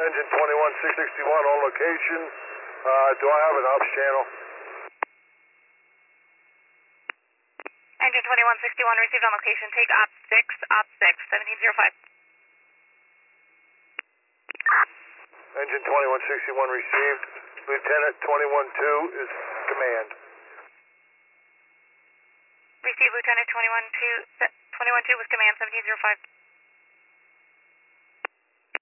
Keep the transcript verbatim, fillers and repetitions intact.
Engine twenty-one six sixty-one on location. Uh, do I have an ops channel? Engine twenty-one sixty-one received on location. Take op six, op six, seventeen oh five. Engine twenty-one sixty-one received. Lieutenant twenty-one two is command. Received Lieutenant twenty-one two, twenty-one two with command seventeen oh five.